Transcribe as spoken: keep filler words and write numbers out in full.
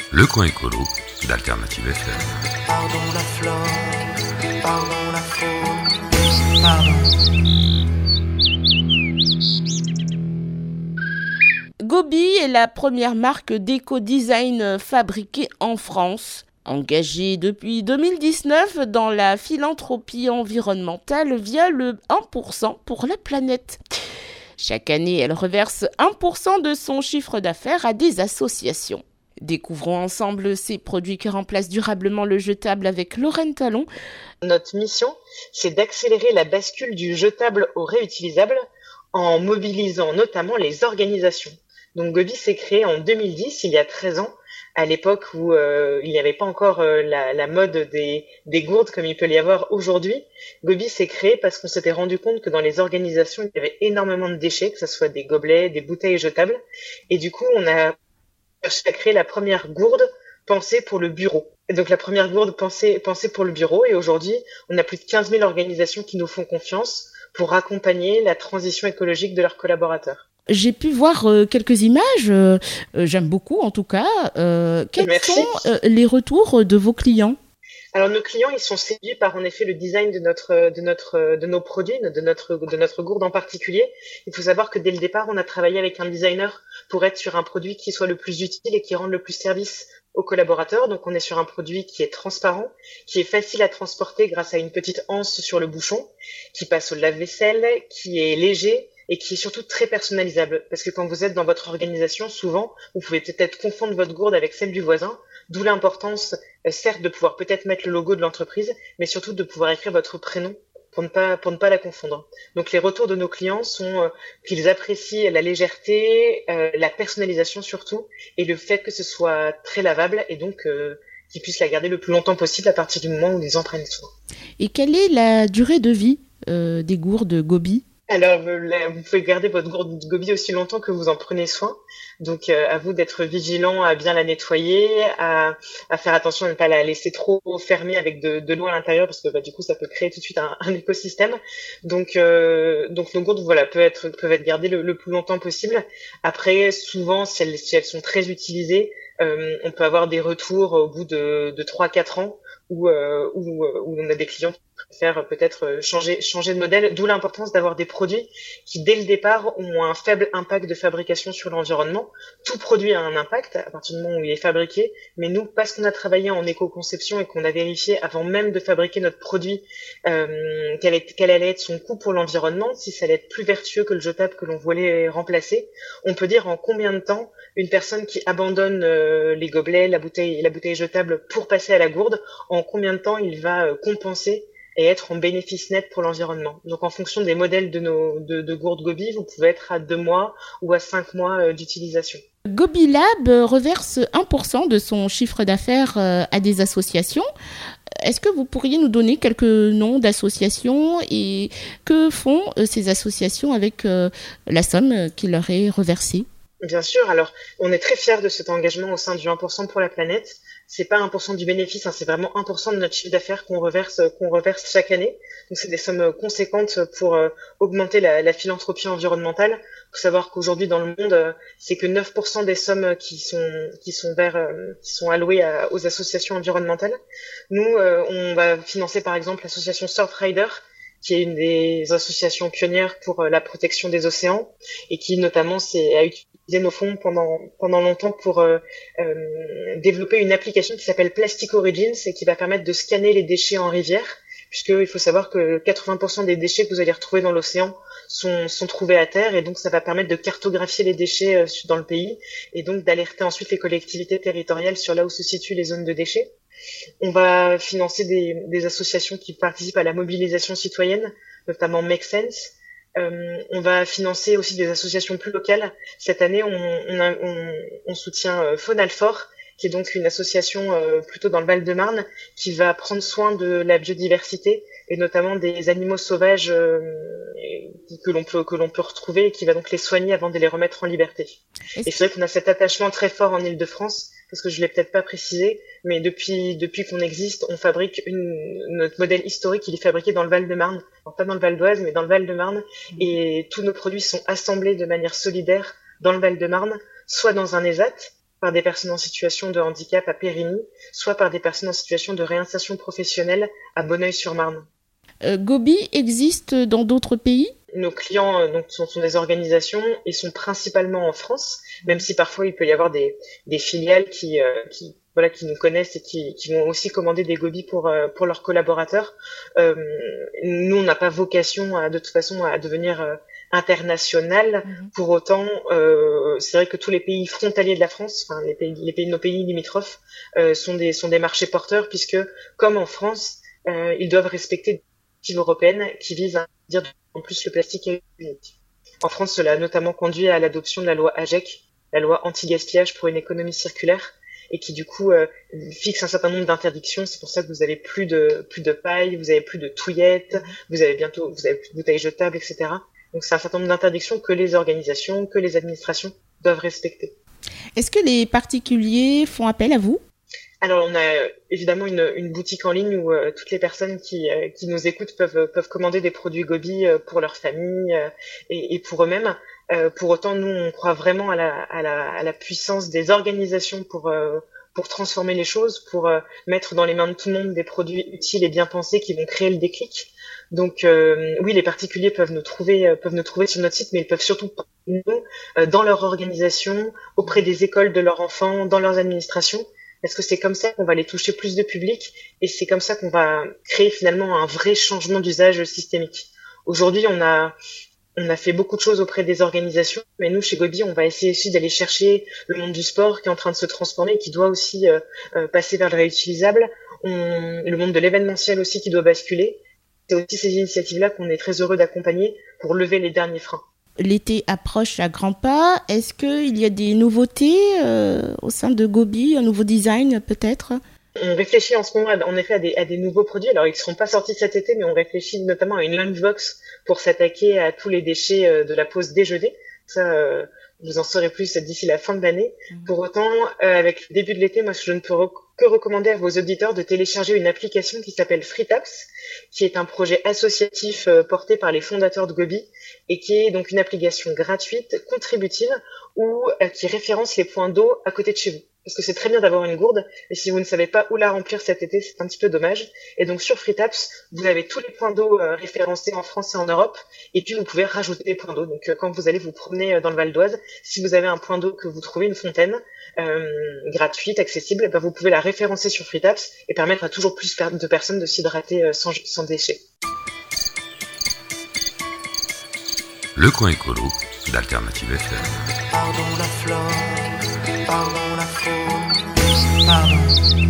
Le coin écolo d'Alternative F M. Pardon la flore, pardon la faune, pardon. Gobi est la première marque d'éco-design fabriquée en France. Engagée depuis deux mille dix-neuf dans la philanthropie environnementale via le un pour cent pour la planète. Chaque année, elle reverse un pour cent de son chiffre d'affaires à des associations. Découvrons ensemble ces produits qui remplacent durablement le jetable avec Lorraine Talon. Notre mission, c'est d'accélérer la bascule du jetable au réutilisable en mobilisant notamment les organisations. Donc Gobi s'est créé en deux mille dix, il y a treize ans, à l'époque où euh, il n'y avait pas encore euh, la, la mode des, des gourdes comme il peut y avoir aujourd'hui. Gobi s'est créé parce qu'on s'était rendu compte que dans les organisations, il y avait énormément de déchets, que ce soit des gobelets, des bouteilles jetables. Et du coup, on a cherché à créer la première gourde pensée pour le bureau. Et donc la première gourde pensée, pensée pour le bureau. Et aujourd'hui, on a plus de quinze mille organisations qui nous font confiance pour accompagner la transition écologique de leurs collaborateurs. J'ai pu voir euh, quelques images, euh, euh, j'aime beaucoup en tout cas. Euh, quels Merci. sont euh, les retours de vos clients ? Alors nos clients, ils sont séduits par en effet le design de notre, de notre, de nos produits, de notre, de notre gourde en particulier. Il faut savoir que dès le départ, on a travaillé avec un designer pour être sur un produit qui soit le plus utile et qui rende le plus service aux collaborateurs. Donc on est sur un produit qui est transparent, qui est facile à transporter grâce à une petite anse sur le bouchon, qui passe au lave-vaisselle, qui est léger et qui est surtout très personnalisable. Parce que quand vous êtes dans votre organisation, souvent, vous pouvez peut-être confondre votre gourde avec celle du voisin, d'où l'importance, euh, certes, de pouvoir peut-être mettre le logo de l'entreprise, mais surtout de pouvoir écrire votre prénom pour ne pas, pour ne pas la confondre. Donc les retours de nos clients sont euh, qu'ils apprécient la légèreté, euh, la personnalisation surtout, et le fait que ce soit très lavable, et donc euh, qu'ils puissent la garder le plus longtemps possible à partir du moment où ils en prennent soin. Et quelle est la durée de vie euh, des gourdes Gobi ? Alors, vous pouvez garder votre gourde Gobi aussi longtemps que vous en prenez soin. Donc, euh, à vous d'être vigilant à bien la nettoyer, à, à faire attention à ne pas la laisser trop fermée avec de, de l'eau à l'intérieur parce que bah, du coup, ça peut créer tout de suite un, un écosystème. Donc, euh, donc nos gourdes, voilà, peuvent être peuvent être gardées le, le plus longtemps possible. Après, souvent, si elles, si elles sont très utilisées, euh, on peut avoir des retours au bout de, de trois à quatre ans où, euh, où, où on a des clients faire peut-être changer changer de modèle, d'où l'importance d'avoir des produits qui dès le départ ont un faible impact de fabrication sur l'environnement. Tout produit a un impact à partir du moment où il est fabriqué, mais nous, parce qu'on a travaillé en éco-conception et qu'on a vérifié avant même de fabriquer notre produit euh, quel, est, quel allait être son coût pour l'environnement, si ça allait être plus vertueux que le jetable que l'on voulait remplacer, on peut dire en combien de temps une personne qui abandonne euh, les gobelets, la bouteille, la bouteille jetable pour passer à la gourde, en combien de temps il va euh, compenser et être en bénéfice net pour l'environnement. Donc en fonction des modèles de nos de, de gourdes Gobi, vous pouvez être à deux mois ou à cinq mois euh, d'utilisation. Gobi Lab reverse un pour cent de son chiffre d'affaires euh, à des associations. Est-ce que vous pourriez nous donner quelques noms d'associations et que font euh, ces associations avec euh, la somme qui leur est reversée ? Bien sûr, alors on est très fiers de cet engagement au sein du un pour cent pour la planète. C'est pas un pour cent du bénéfice, hein, c'est vraiment un pour cent de notre chiffre d'affaires qu'on reverse qu'on reverse chaque année. Donc c'est des sommes conséquentes pour euh, augmenter la, la philanthropie environnementale. Il faut savoir qu'aujourd'hui dans le monde, euh, c'est que neuf pour cent des sommes qui sont qui sont vers euh, qui sont allouées à, aux associations environnementales. Nous, euh, on va financer par exemple l'association Surfrider, qui est une des associations pionnières pour la protection des océans et qui notamment s'est a utilisé nos fonds pendant pendant longtemps pour euh, euh, développer une application qui s'appelle Plastic Origins et qui va permettre de scanner les déchets en rivière, puisqu'il faut savoir que quatre-vingts pour cent des déchets que vous allez retrouver dans l'océan sont sont trouvés à terre, et donc ça va permettre de cartographier les déchets euh, dans le pays et donc d'alerter ensuite les collectivités territoriales sur là où se situent les zones de déchets. On va financer des, des associations qui participent à la mobilisation citoyenne, notamment Make Sense. Euh, on va financer aussi des associations plus locales. Cette année, on, on, a, on, on soutient euh, Faune Alfort, qui est donc une association euh, plutôt dans le Val-de-Marne, qui va prendre soin de la biodiversité et notamment des animaux sauvages euh, que l'on peut que l'on peut retrouver et qui va donc les soigner avant de les remettre en liberté. Est-ce et c'est vrai qu'on a cet attachement très fort en Île-de-France, parce que je l'ai peut-être pas précisé, mais depuis depuis qu'on existe, on fabrique une, notre modèle historique, il est fabriqué dans le Val-de-Marne, enfin, pas dans le Val d'Oise, mais dans le Val-de-Marne, mmh. et tous nos produits sont assemblés de manière solidaire dans le Val-de-Marne, soit dans un ESAT, par des personnes en situation de handicap à Périgny, soit par des personnes en situation de réinsertion professionnelle à Bonneuil-sur-Marne. Euh, Gobi existe dans d'autres pays ? Nos clients euh, donc, sont, sont des organisations et sont principalement en France, même si parfois il peut y avoir des, des filiales qui, euh, qui, voilà, qui nous connaissent et qui, qui vont aussi commander des Gobi pour, euh, pour leurs collaborateurs. Euh, nous, on n'a pas vocation à, de toute façon à devenir euh, international. Mmh. Pour autant, euh, c'est vrai que tous les pays frontaliers de la France, enfin les pays, les pays de nos pays limitrophes, euh, sont des sont des marchés porteurs puisque, comme en France, euh, ils doivent respecter des directives européennes qui visent à dire en plus le plastique est unique. En France, cela a notamment conduit à l'adoption de la loi AGEC, la loi anti-gaspillage pour une économie circulaire, et qui du coup euh, fixe un certain nombre d'interdictions. C'est pour ça que vous avez plus de plus de paille, vous avez plus de touillettes, vous avez bientôt vous avez plus de bouteilles jetables, et cetera. Donc c'est un certain nombre d'interdictions que les organisations, que les administrations doivent respecter. Est-ce que les particuliers font appel à vous ? Alors on a évidemment une, une boutique en ligne où euh, toutes les personnes qui, euh, qui nous écoutent peuvent, peuvent commander des produits Gobi euh, pour leur famille euh, et, et pour eux-mêmes. Euh, pour autant, nous on croit vraiment à la, à la, à la puissance des organisations pour euh, pour transformer les choses, pour euh, mettre dans les mains de tout le monde des produits utiles et bien pensés qui vont créer le déclic. Donc euh, oui, les particuliers peuvent nous trouver euh, peuvent nous trouver sur notre site, mais ils peuvent surtout nous euh, dans leur organisation, auprès des écoles de leurs enfants, dans leurs administrations, parce que c'est comme ça qu'on va les toucher plus de public et c'est comme ça qu'on va créer finalement un vrai changement d'usage systémique. Aujourd'hui, on a on a fait beaucoup de choses auprès des organisations, mais nous, chez Gobi, on va essayer aussi d'aller chercher le monde du sport qui est en train de se transformer et qui doit aussi euh, euh, passer vers le réutilisable, on, le monde de l'événementiel aussi qui doit basculer. C'est aussi ces initiatives-là qu'on est très heureux d'accompagner pour lever les derniers freins. L'été approche à grands pas. Est-ce qu'il y a des nouveautés euh, au sein de Gobi, un nouveau design peut-être ? On réfléchit en ce moment, en effet, à des, à des nouveaux produits. Alors, ils ne seront pas sortis cet été, mais on réfléchit notamment à une lunchbox pour s'attaquer à tous les déchets de la pause déjeuner. Ça, euh, vous en saurez plus d'ici la fin de l'année. Mmh. Pour autant, euh, avec le début de l'été, moi, je ne peux rec- que recommander à vos auditeurs de télécharger une application qui s'appelle FreeTaps, qui est un projet associatif euh, porté par les fondateurs de Gobi et qui est donc une application gratuite, contributive, ou euh, qui référence les points d'eau à côté de chez vous. Parce que c'est très bien d'avoir une gourde, mais si vous ne savez pas où la remplir cet été, c'est un petit peu dommage. Et donc sur FreeTaps, vous avez tous les points d'eau euh, référencés en France et en Europe, et puis vous pouvez rajouter des points d'eau. Donc euh, quand vous allez vous promener euh, dans le Val d'Oise, si vous avez un point d'eau que vous trouvez, une fontaine euh, gratuite, accessible, ben vous pouvez la référencer sur FreeTaps et permettre à toujours plus de personnes de s'hydrater euh, sans, sans déchets. Le coin écolo d'Alternative F M. Pardon la flore, pardon la faune, pardon.